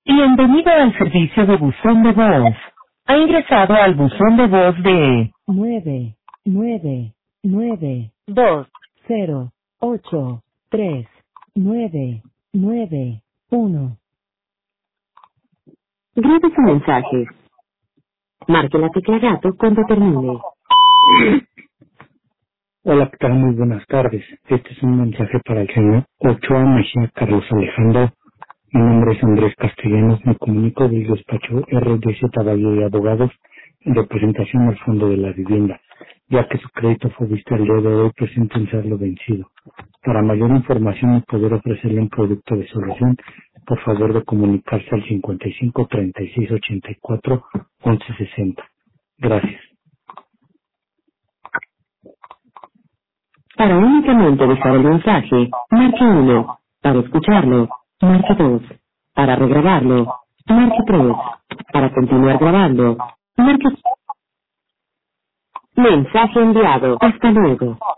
Bienvenido al servicio de buzón de voz. Ha ingresado al buzón de voz de 99920839991. Grabe su mensaje. Marque la tecla gato cuando termine. Hola, ¿qué tal? Muy buenas tardes. Este es un mensaje para el señor Ochoa Mejía Carlos Alejandro. Mi nombre es Andrés Castellanos. Me comunico del despacho RDZ Valle de Abogados en representación al Fondo de la Vivienda, ya que su crédito fue visto el día de hoy presente en serlo vencido. Para mayor información y poder ofrecerle un producto de solución, por favor de comunicarse al 55 36 84 11 60. Gracias. Para únicamente dejar el mensaje, marque 1. Para escucharlo, marque 2. Para regrabarlo, marque 3. Para continuar grabando, marque... Mensaje enviado. Hasta luego.